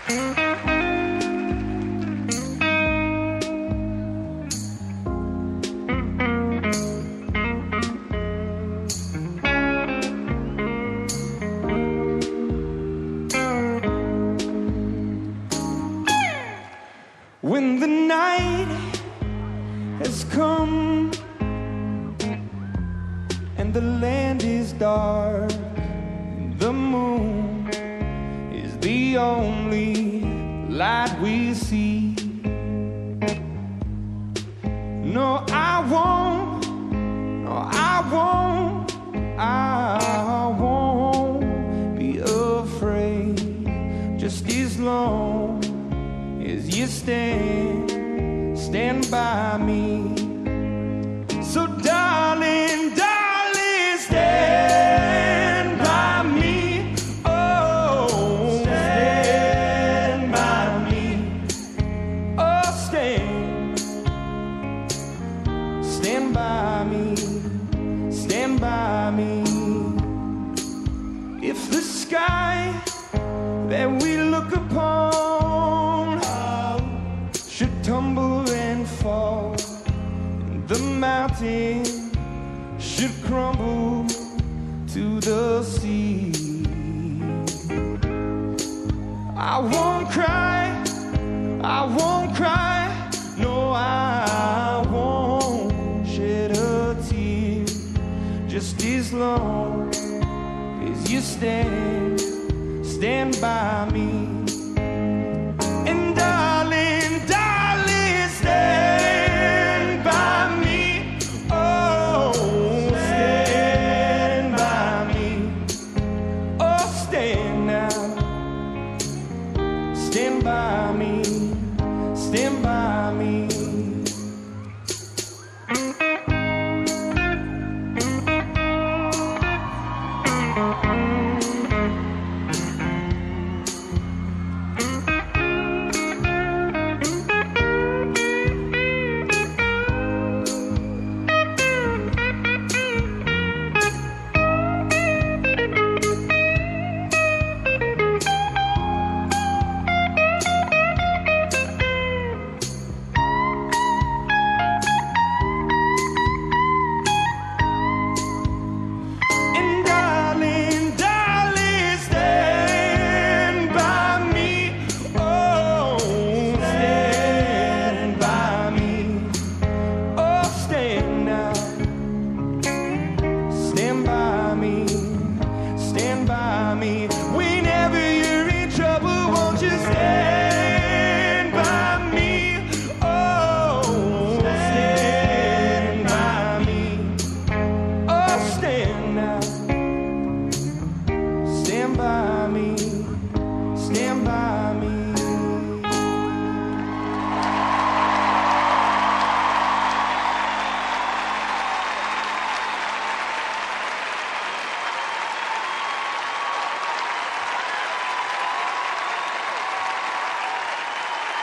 When the night has come and the land is dark, the moon is the only light we see. No, I won't, no, I won't be afraid, just as long as you stand by me. So darling, darling, stand by me. Oh, stand by me. Oh, stand by me. Stand by me. If the sky that we look upon should tumble and fall, and the mountain should crumble to the sea, I won't cry, no, I won't shed a tear, just as long as you stand by me.